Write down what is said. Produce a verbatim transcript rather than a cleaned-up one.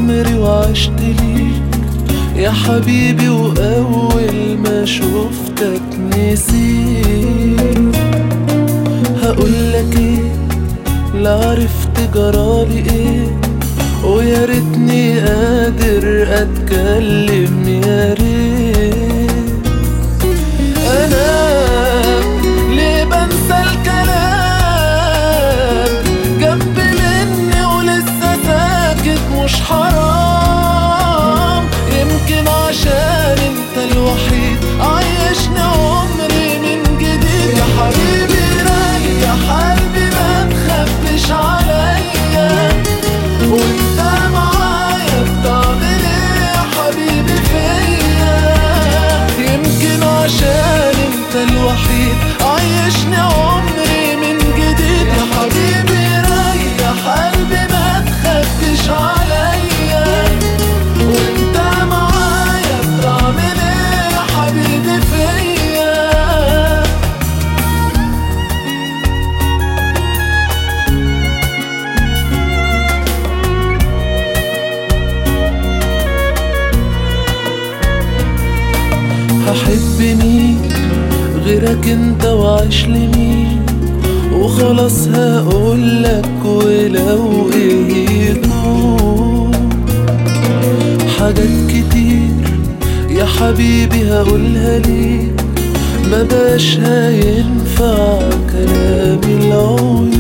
عمري وعشت ليك يا حبيبي، وأول ما شفتك نسيت. هقولك ايه لا عرفت جرالي ايه، ويا ريتني قادر اتكلم يا ريت. انا ليه بنسى الكلام جنب مني ولسه ساكت؟ مش حرام؟ يمكن عشان انت الوحيد عايشني عمري من جديد. يا حبيبي ريح قلبي ما تخبش عليا، وانت معايا بتعمل ايه يا حبيبي فيا؟ يمكن عشان انت الوحيد عايشني عمري من جديد. يا حبيبي ريح قلبي ما تخبش عليا، وانت معايا بتعمل ايه يا حبيبي فيا؟ هحب مين غيرك انت وعيش لمين؟ وخلاص هقولك ولو ايه يكون. حاجات كتير يا حبيبي هقولها ليك، ما بقاش هينفع كلام العيون.